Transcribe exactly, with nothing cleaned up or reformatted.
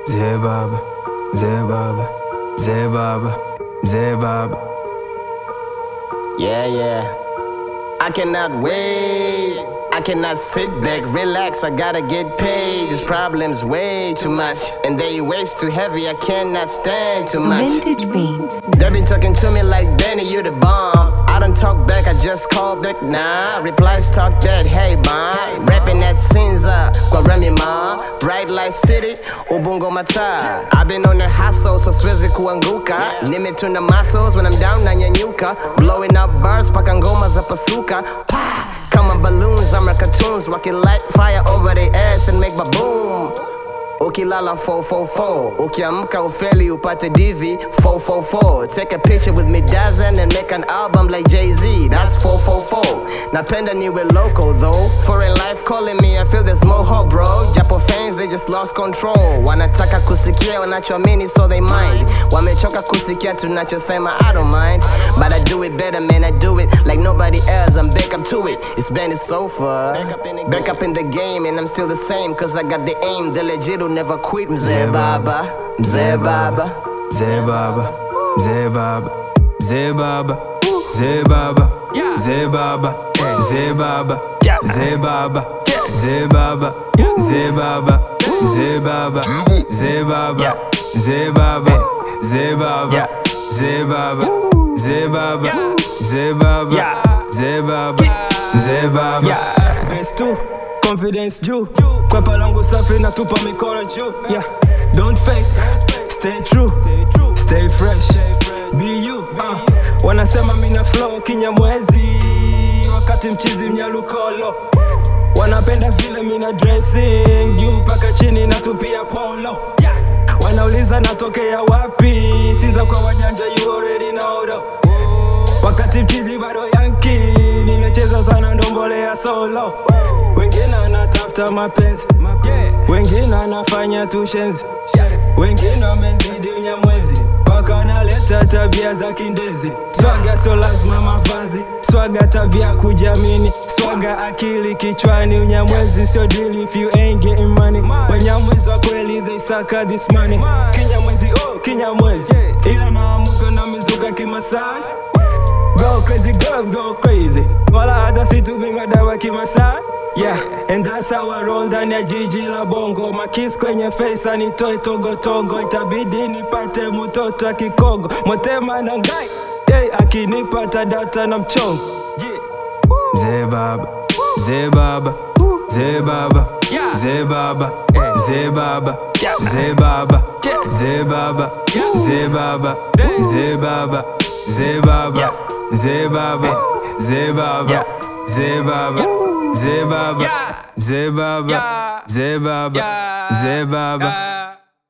Mzee Baba, Mzee Baba, Mzee Baba, Mzee Baba. Yeah, yeah. I cannot wait. I cannot sit back, relax, I gotta get paid. These problems way too much, and they waste too heavy, I cannot stand too much. Vintage Beats. They been talking to me like, Benny, you the bomb. I don't talk back, I just call back, nah. Replies talk that, hey, bye. Rapping that Sinza, kwa Remy Ma. Bright light city, Ubungo Mata. I've been on the hustle, so siwezi kuanguka. Nimetuna muscles when I'm down na nyanyuka. Blowing up bars, paka ngoma za pasuka. Kama balloons, I'm like cartoons, walking light fire over their ass and make ba-boom. Ukilala four four four, ukiamka ufeli upate D V four four four. Take a picture with me dozen and make an album like Jay-Z, that's four four four. Napenda niwe local though, foreign life calling me, I feel there's more hope bro. Japo fans, they just lost control. Wanataka kusikia wanachoamini so they mind. Wamechoka kusikia tunachosema, I don't mind. But I do it better man, I do it like nobody else, I'm back up to it. It's been so far, back up in the game and I'm still the same. Cause I got the aim, the legit never quit. Mzee Baba, Mzee Baba, Mzee Baba, Mzee Baba, Mzee Baba, Mzee Baba, Mzee Baba, Mzee Baba, Mzee Baba, Mzee Baba, Mzee Baba, Mzee Baba, Mzee Baba, Mzee Baba, Mzee Baba, Mzee Baba, Mzee Baba, Mzee Baba, Mzee Baba, Mzee Baba. Verse two, confidence juu. Kwepa langu safi na tupa mikono juu. Yeah, don't fake, stay true, stay fresh, be you. uh. Wanasema mina flow kinyamwezi, wakati mchizi mnyalukolo. Wanapenda vile mina dressing, juu mpaka chini natupia polo. Wanauliza natokea wapi, sinza kwa wajanja, you already know though. Wakati mchizi bado yanki, nimecheza sana ndombole ya solo. Wengine anatafuta mapenzi, wengine anafanya tushenzi, wengine wamezidi unyamwezi, waka wanaleta tabia za kindezi. Swaga so lazima mavazi, swaga tabia kujiamini, swaga akili kichwani. Unyamwezi sio deal if you ain't getting money. Wanyamwezi wa kweli they suck this money. Kinyamwezi oh kinyamwezi, ila naamuka na mizuka kimasai. Go crazy girls go crazy, wala hata situmi madawa kimasai. Yeah, and that's how I roll ndani ya jiji la bongo. Makis kwenye face anitoe togo togo, itabidi nipate mtoto wa kikogo. Motema na ngai, hey, akinipata data na mchongo. Yeah. Mzee Baba, Mzee Baba, Mzee Baba, Mzee Baba, Mzee Baba, Mzee Baba, Mzee Baba, Mzee Baba, Mzee Baba, Mzee Baba, Mzee Baba, Mzee Baba, Mzee Baba, Mzee Baba, Mzee Baba, Mzee Baba, Mzee Baba.